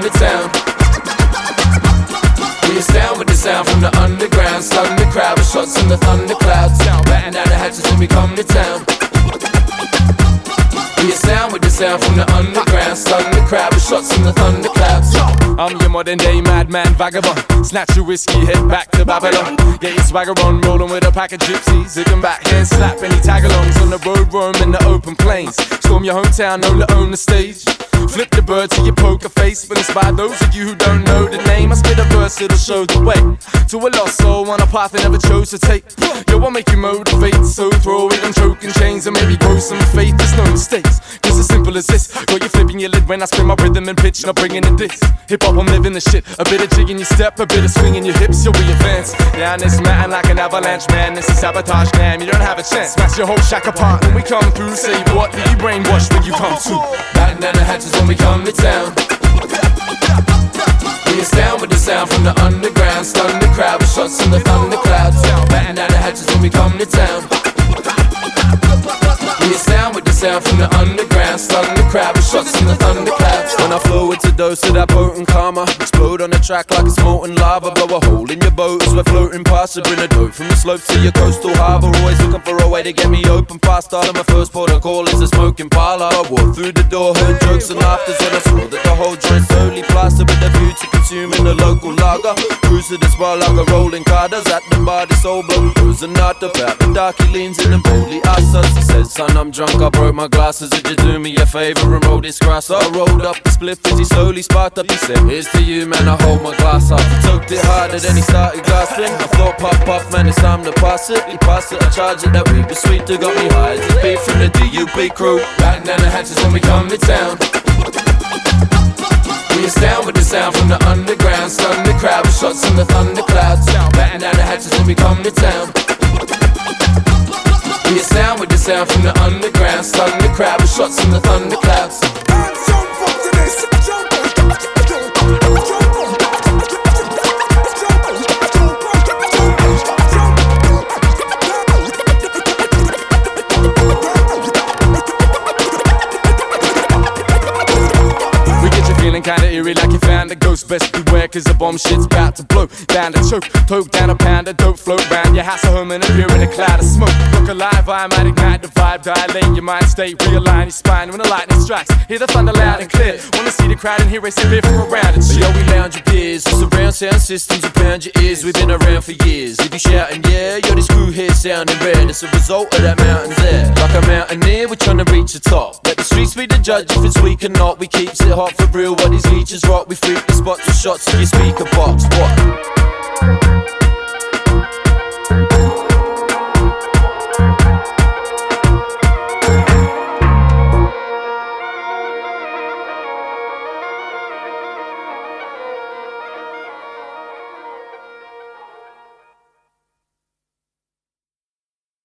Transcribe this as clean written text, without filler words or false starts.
the town. We astound with the sound from the underground. Stun the crowd with shots from the thunderclouds. Batting down the hatches when we come to town. We astound with the sound from the underground. Stun the crowd with shots from the thunderclouds. I'm your modern day madman vagabond. Snatch your whiskey, head back to Babylon. Get your swagger on, rolling with a pack of gypsies. Zipping back here, slap any tag-alongs on the road, roam in the open plains. Storm your hometown, only own the stage. Flip the bird to your poker face. But inspire those of you who don't know the name. I spit a verse, it'll show the way to a lost soul on a path they never chose to take. Yo, I'll make you motivate. So throw away them choking chains and maybe grow some faith. There's no mistakes, just as simple as this. Got you flipping your lid when I spin my rhythm and pitch. Not bringing the diss. Hip-hop, I'm living the shit. A bit of jig in your step, a bit of swing in your hips. You'll be advanced. Down this mountain like an avalanche, man. This is sabotage, damn. You don't have a chance. Smash your whole shack apart when we come through. Say what? Be brainwashed when you come to. Batting down the hatches when we come to town. We astound with the sound from the underground. Stun the crowd with shots from the thunderclouds. Batting down the hatches when we come to town. We astound with the sound from the underground. Stun the crowd with shots from the thunderclouds. When I flow, it's a dose of that potent karma. Explode on the track like it's molten lava. Blow a hole in your boat as we're floating past. So bring a dope from the slopes to your coastal harbour. Always looking for a way to get me open fast. Started my first port of call is a smoking parlour. I walked through the door, heard jokes and laughter. When I saw that the whole joint slowly plastered with a view to consuming the local lager. Cruise to the spot like a rolling car. Does at the bar, this old bloke goes and not about the dark. He leans in and boldly asks us. He says, son, I'm drunk, I broke my glasses. Would you do me a favour and roll this grass? So I rolled up the spliff as he slowly sparked up. He said, here's to you, man, I hold my glass up. He took it harder, then he started gasping. I thought, puff, man, it's time to pass it. He passed it, I charged it, that weed was sweet. They got me high as a beef from the DUP crew. Batting down the hatches when we come to town. We astound with the sound from the underground. Stun the crowd with shots from the thunderclouds. Batting down the hatches when we come to town. We astound with the sound from the underground. Stun the crowd with shots from the thunderclouds. Feeling kinda eerie like you found a ghost. Best beware cause the bomb shit's about to blow. Down the choke, toke down a pound of dope. Float round your house at home and appear in a cloud of smoke. Look alive, I might ignite the vibe. Dilate your mind state, realign your spine when the lightning strikes. Hear the thunder loud and clear. Wanna see the crowd and hear it sit from around and chill. Yo, we lounge your gears, surround sound systems and pound your ears. We've been around for years. If you shouting yeah, yo, this crew here sounding red. It's a result of that mountain there. Like a mountaineer, we're trying to reach the top. Let the streets be the judge if it's weak or not. We keeps it hot for real. What these leeches rock, we freak the spots with shots in your speaker box. What?